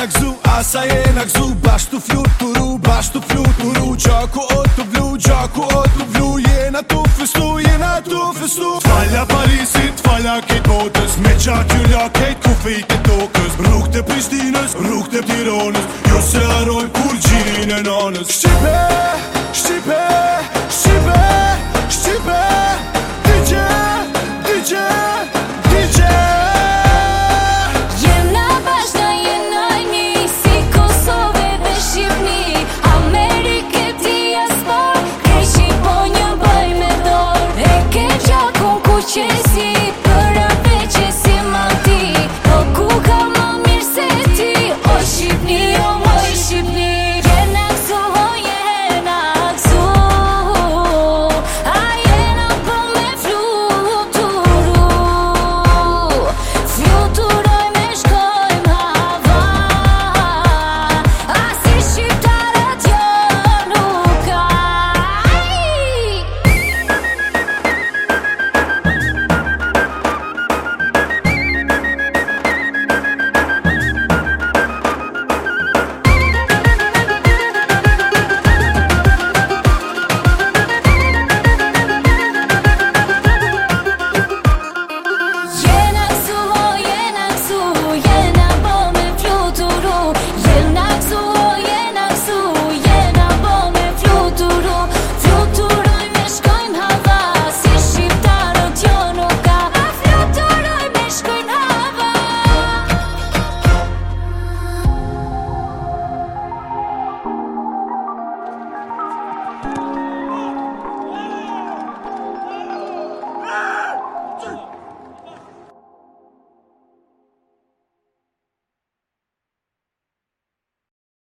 jena gzu, asa jena gzu. Bashk tu fluturu, bashk tu fluturu. Gjaku o të blu, gjaku o të blu. Jena tu festu, jena tu festu. T'falla Parisit, t'falla kejt botës. Me qatë ju la kejt kufit e tokës. Rrug të Prishtinës, rrug të Tiranës. Jo se haroj kur gjinin e nanës. Shqipe, Shqipe, Shqipe, Shqipe. DJ, DJ, DJ. Jena bashkë, jena një, si Kosovë dhe Shqipni. Amerike t'ja spor, ke Shqipo një bëj me dorë. E ke gjakun ku qes